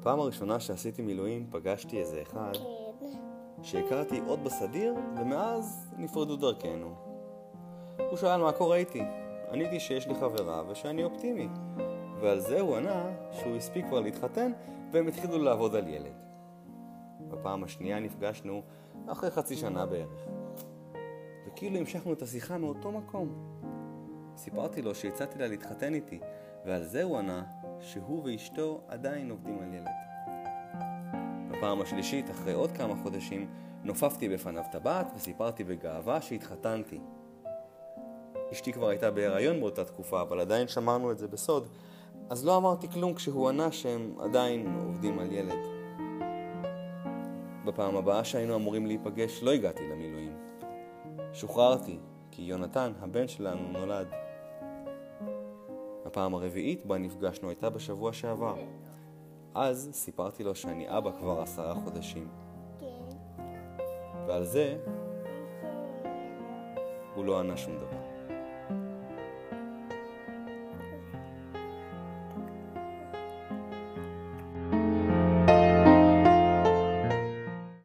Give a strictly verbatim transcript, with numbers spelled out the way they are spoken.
בפעם הראשונה שעשיתי מילואים פגשתי איזה אחד שהכרתי עוד בסדיר, ומאז נפרדו דרכנו. הוא שאל מה קורה איתי. עניתי שיש לי חברה ושאני אופטימי, ועל זה הוא ענה שהוא הספיק כבר להתחתן והם התחילו לעבוד על ילד. בפעם השנייה נפגשנו אחרי חצי שנה בערך, וכאילו המשכנו את השיחה מאותו מקום. סיפרתי לו שהצעתי לה להתחתן איתי, ועל זה הוא ענה שהוא ואשתו עדיין עובדים על ילד. בפעם השלישית, אחרי עוד כמה חודשים, נופפתי בפניו טבעת וסיפרתי בגאווה שהתחתנתי. אשתי כבר הייתה בהיריון באותה תקופה, אבל עדיין שמרנו את זה בסוד, אז לא אמרתי כלום כשהוא ענה שהם עדיין עובדים על ילד. בפעם הבאה שהיינו אמורים להיפגש לא הגעתי למילואים. שוחררתי, כי יונתן, הבן שלנו, נולד. הפעם הרביעית בה נפגשנו הייתה בשבוע שעבר. אז סיפרתי לו שאני אבא כבר עשרה חודשים. ועל זה הוא לא ענה שום דבר.